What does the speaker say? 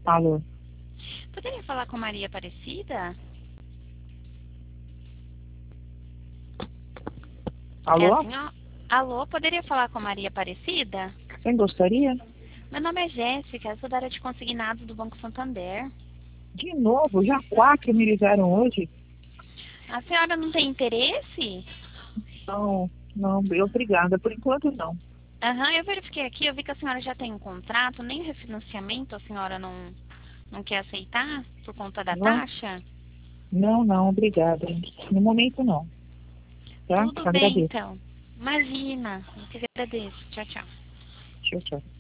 Alô? Poderia falar com Maria Aparecida? É Alô? assim, ó. Alô, poderia falar com Maria Aparecida? Quem gostaria? Meu nome é Jéssica, sou da área de consignados do Banco Santander. De novo, já 4 me ligaram hoje? A senhora não tem interesse? Não, não, obrigada. Por enquanto, não. Aham, eu verifiquei aqui, eu vi que a senhora já tem um contrato, nem refinanciamento a senhora não quer aceitar por conta da Não, taxa? não, não, obrigada. No momento, não. Tá? Tudo bem, Agradeço. então. Imagina, eu que agradeço. Tchau, tchau. Tchau, tchau.